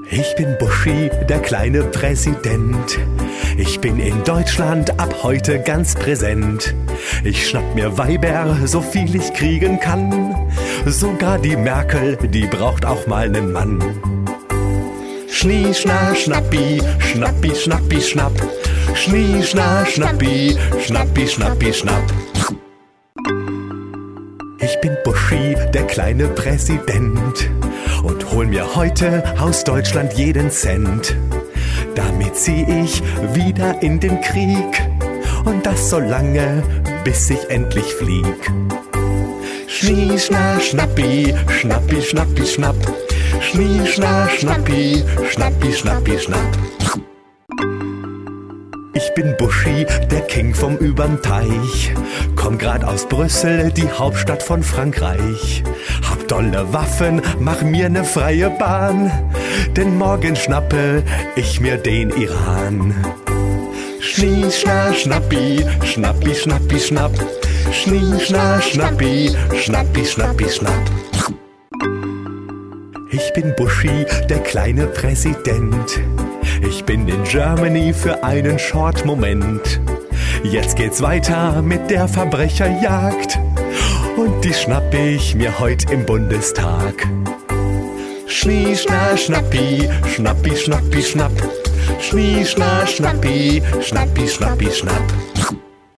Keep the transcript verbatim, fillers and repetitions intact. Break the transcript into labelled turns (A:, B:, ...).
A: Ich bin Buschi, der kleine Präsident. Ich bin in Deutschland ab heute ganz präsent. Ich schnapp mir Weiber, so viel ich kriegen kann. Sogar die Merkel, die braucht auch mal nen Mann. Schnie, schna, schnappi, schnappi, schnappi, schnapp. Schnie, schna, schnappi, schnappi, schnappi, schnapp. Ich bin Buschi, der kleine Präsident, und hol mir heute aus Deutschland jeden Cent. Damit zieh ich wieder in den Krieg, und das so lange, bis ich endlich flieg. Schnie, schna, schnappi, schnappi, schnappi, schnapp. Schnie, schna, schnappi, schnappi, schnappi, schnapp. Ich bin Buschi, der King vom übern Teich. Komm grad aus Brüssel, die Hauptstadt von Frankreich. Hab dolle Waffen, mach mir ne freie Bahn, denn morgen schnappe ich mir den Iran. Schnie, schna, schnappi, schnappi, schnappi, schnapp. Schnie, schna, schnappi, schnappi, schnappi, schnapp. Ich bin Buschi, der kleine Präsident. Ich bin in Germany für einen short Moment. Jetzt geht's weiter mit der Verbrecherjagd, und die schnapp ich mir heut im Bundestag. Schnie, schna, schnappi, schnappi, schnappi, schnapp. Schnie, schna, schnappi, schnappi, schnappi, schnapp.